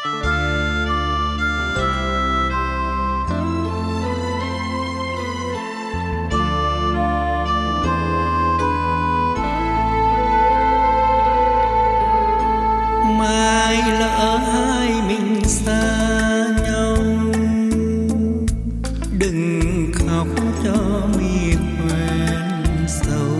Mai lỡ hai mình xa nhau, đừng khóc cho mi quen sầu.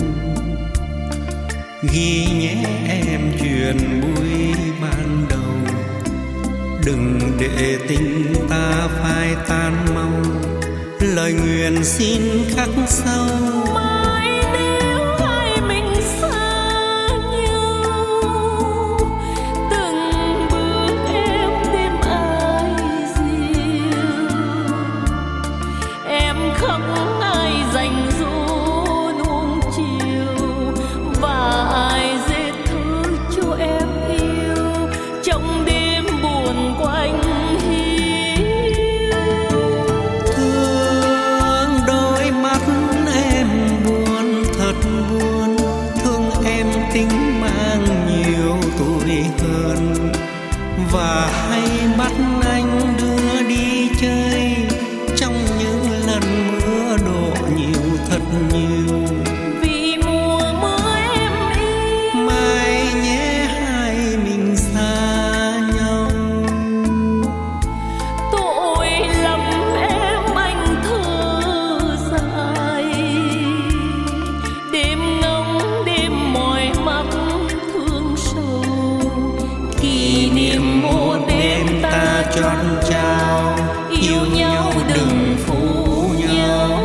Ghi nhé em chuyện buổi ban đầu, đừng để tình ta phai tan mau. Lời nguyện xin khắc sâu. Tính mang nhiều tuổi hơn, và hay bắt anh đưa đi chơi trong những lần mưa đổ nhiều thật nhiều. Vì mùa mưa em yêu, mai nhé hai mình xa nhau. tội lắm em anh thơ dài, đêm ngóng đêm mỏi mắt thương sầu. Kỷ niệm một đêm ta Chọn trao yêu nhau đừng phụ nhau.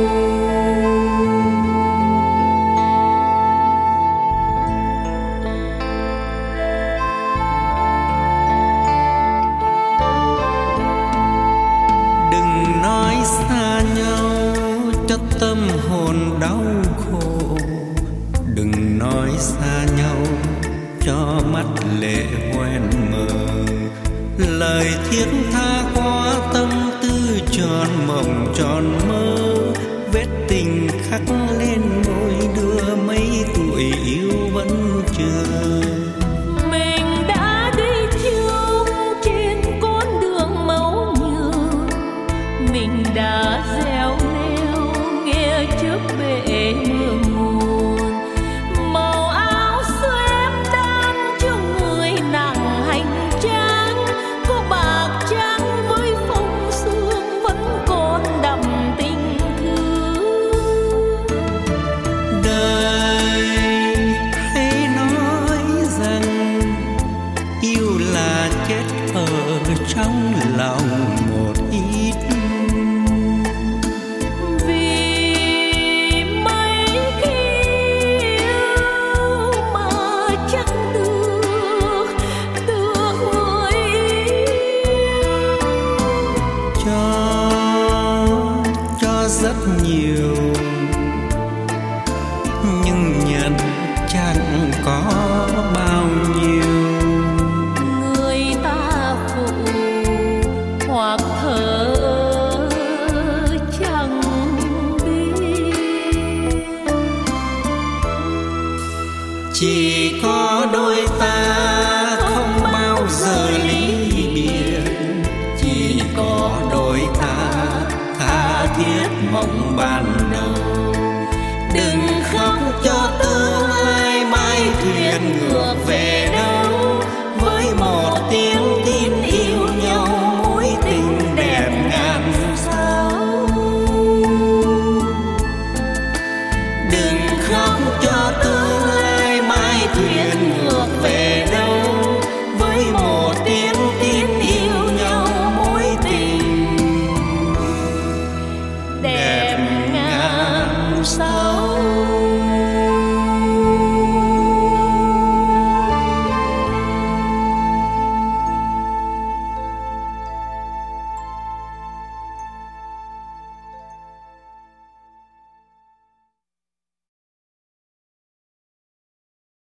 Đừng nói xa nhau cho tâm hồn đau khổ, đừng nói xa nhau cho mắt lệ hoen mờ. Lời thiết tha quá tâm tư tròn mộng tròn mơ, vết tình khắc lên môi đưa mấy tuổi yêu vẫn chờ. Mình đã đi chung trên con đường máu nhựa, mình đã gieo neo nghe trước bể mưa nguồn. Màu áo xưa em đan cho người nặng hành trang, có bạc trắng với phong sương vẫn còn đậm tình thương. Đời hay nói rằng yêu là chết ở trong lòng một ít. Vì mấy khi yêu mà chắc được người yêu. Cho rất nhiều nhưng nhận chẳng có bao nhiêu. Người ta phụ hoặc thờ chẳng biết. Chỉ có đôi ta không bao giờ ly biệt, chỉ có đôi ta tha thiết mộng ban đầu. Đừng khóc cho tương lai mai thuyền ngược về đâu, với một tiếng tin yêu nhau mối tình đẹp ngàn sao. Đừng khóc cho tương lai mai thuyền ngược về đâu, với một tiếng tin yêu nhau mối tình đẹp ngàn sao.